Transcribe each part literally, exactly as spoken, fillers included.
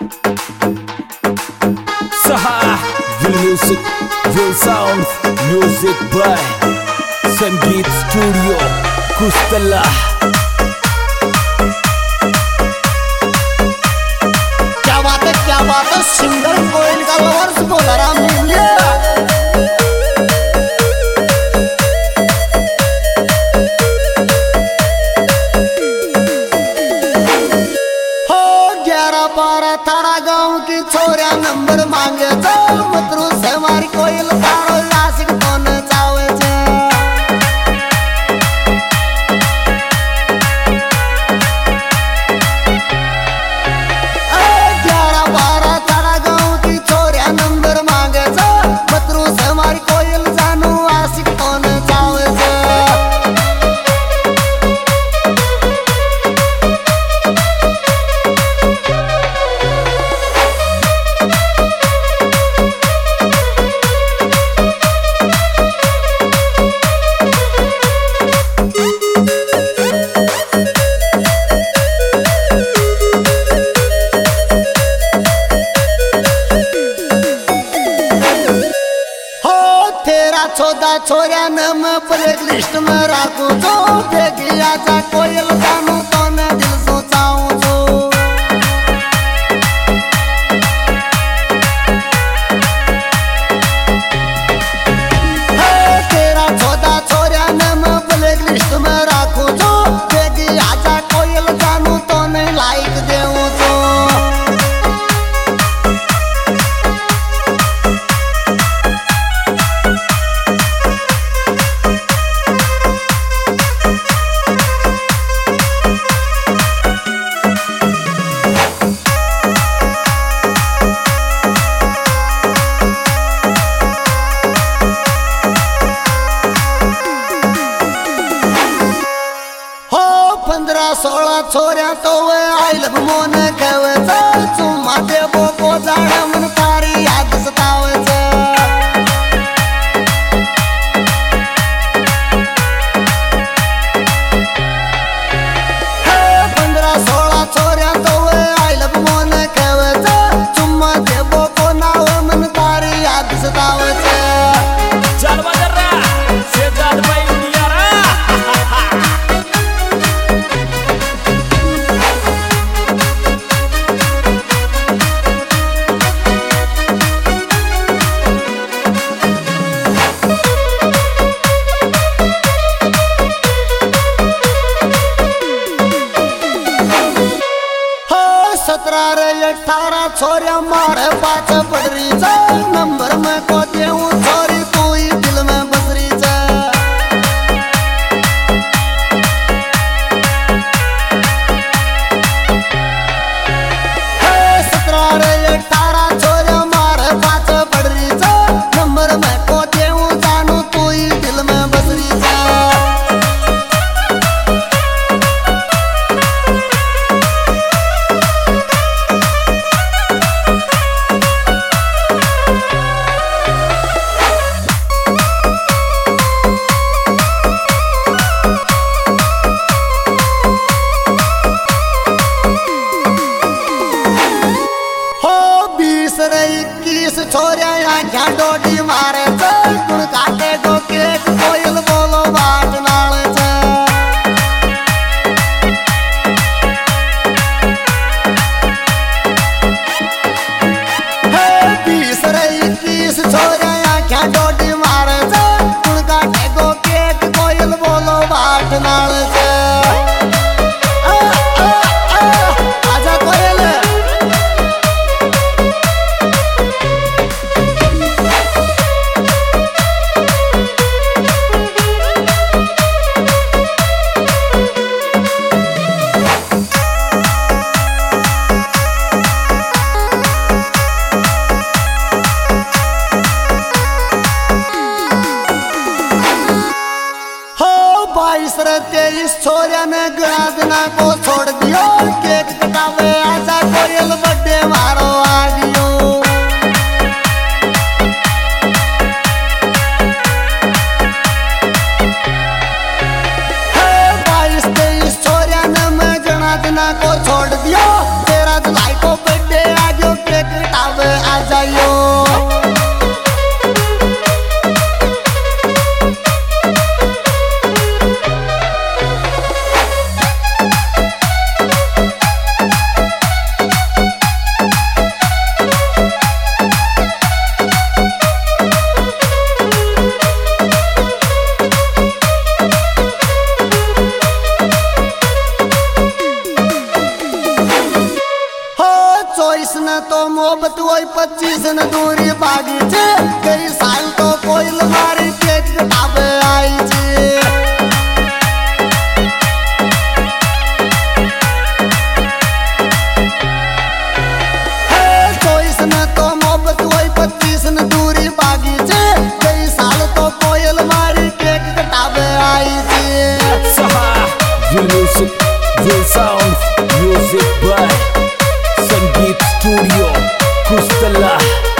Saha, Will Music, Will Sounds, Music by Sangeet Studio, Kustala. क्या बात है, क्या बात है, सिंगर कोयल का लवर्स बोला राम मिलिया। बारह थारा गाँव की छोरिया नंबर मांगे तो मतरू से मारी कोयल तारो आशिक तो न जावे छे। ग्यारह बारह थारा गाँव की छोरिया नंबर मांगे तो मतरू से मारी कोयल जानू आशिक तो न जावे छे। चौदह छोरिया ने मैं ब्लैक लिस्ट में रखूं जो देखी आजा कोयल जानू तो ने दिल सोचाऊं जो। तेरा चौदह छोरिया ने मैं ब्लैक लिस्ट में रखूं जो देखी आजा कोयल जानू तो ने लाइक देऊं जो। पंद्रह सोलह छोरिया तो वे आई लव मोन कहवे छे चुम्मा देबो को जाने मन तारी याद सतावे छे। पंद्रह सोलह छोरिया तो वे आई लव मोन कहवे छे चुम्मा देबो को नावे मन तारी याद सतावे छे। चल बजरा से जाद भाई दुनिया रा सत्रह रे अठारह छोरिया मारे पाछ पड़ रही छे नंबर में को देऊं छोरी तू ही दिल में बस रही छे। सत्रह रे अठारह छोरिया मारे पाछ पड़ रही छे नंबर में को देऊं जानू तू ही दिल में बस रही छे। इक्कीस छोरिया क्या डोडी मारे छे गुण काटे गो केक कोयल बोलो बाट नाले छे। बीस रे इक्कीस छोरिया क्या डोडी मारे छे गुण काटे गो केक कोयल बोलो बाट नाले छे। आजा कोयल बाईस रे तेईस छोरिया ने गड़ा दिना को छोड़ दियो केक कटावे आजा कोयल बर्थडे मारो आ दियो। बाईस तेईस छोरिया ने मैं गड़ा दिना को छोड़ दियो तेरह जुलाई को बर्थडे आ चौबीस न तो मोहब्बत वही पच्चीस न दूरी भागी छे कई साल तो कोयल मारी केक कटावे आई छे चौबीस न तो मोहब्बत वही पच्चीस न दूरी भागी छे कई साल तो कोयल मारी केक कटावे आई छे Real music, real sounds, music by Sangeet Studio, Kustala.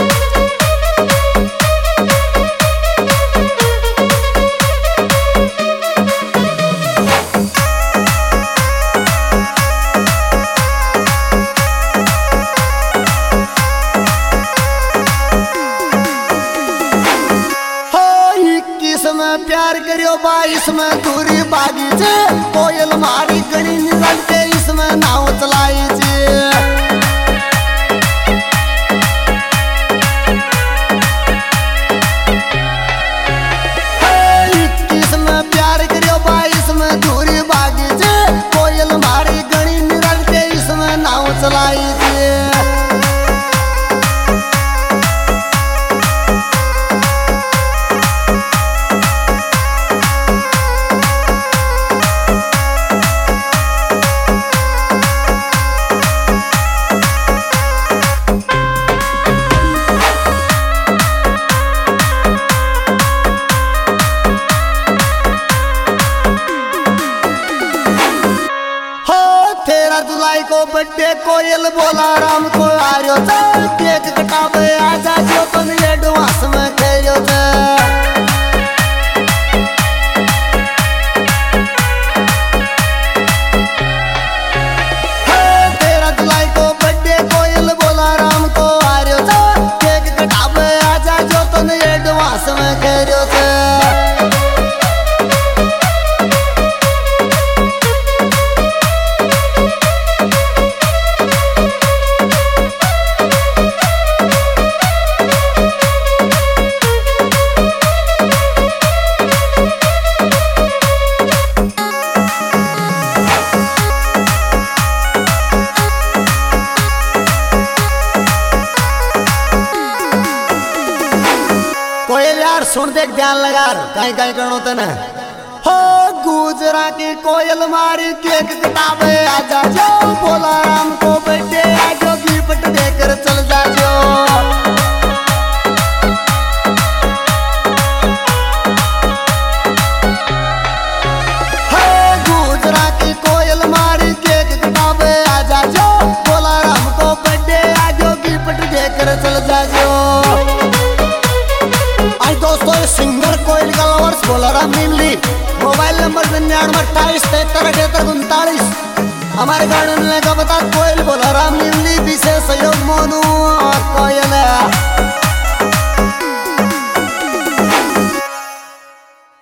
में प्यार करियो बाईस में दूरी बागी छे कोयल मारी गणी निकल के इसमें नाव चलाई छे इक्कीस में प्यार करियो बाईस में दूरी बागी छे कोयल मारी गणी निकल के इसमें नाव चलाई छे जुलाई को बर्थडे कोयल बोला राम को आर्यो था केक कटावे आजा जो तुम एडवांस में खेलो था तेरह जुलाई को बर्थडे कोयल बोला राम को आर्यो था केक कटावे आजा जो तुम एडवांस में खेलो था सुन देख ध्यान लगा कहीं कहीं करो तने हो गुजरा की कोयल मारी केक कटावे आजा जो बोला राम को बर्थडे आजो गिफ्ट देकर चल जा जो हो गुजरा की कोयल मारी केक कटावे आजा जो बोला राम को बर्थडे आजो गिफ्ट देकर चल जा जो दोस्तों सिंगर कोयल का लवर्स बोलाराम नीमली मोबाइल नंबर निन्यानवे अट्ठाईस तिहत्तर अठहत्तर उनतालीस हमारे गार्डन में का बता कोयल बोलाराम नीमली विशेष सहयोग मोनू और कोयल है।